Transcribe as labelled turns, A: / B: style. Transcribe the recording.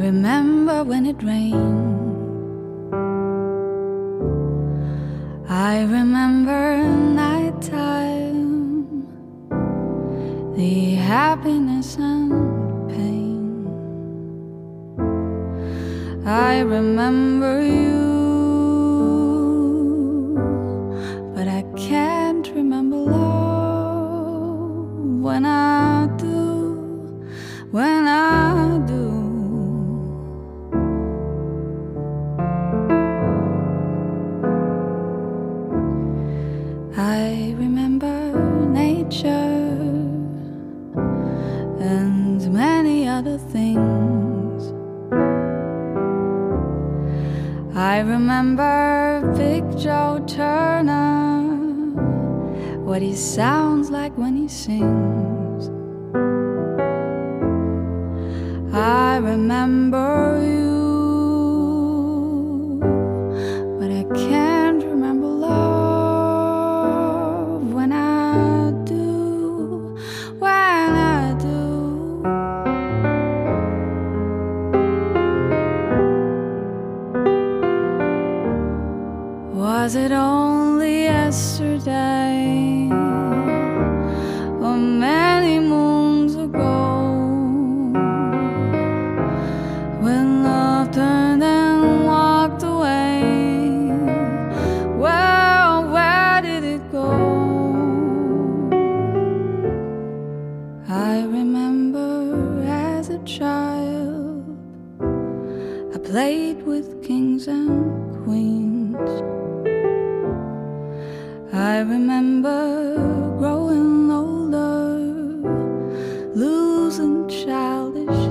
A: remember when it rained. I remember nighttime, the happiness and pain. I remember you, but I can't remember love. When I do, when I do, I remember nature and many other things. I remember Big Joe Turner, what he sounds like when he sings. I remember you, but I can't remember love. When I do, when I do. Was it only yesterday, or many moons ago, when love turned and walked away? Well, where did it go? I remember as a child, I played with kings and queens. I remember growing older, losing childish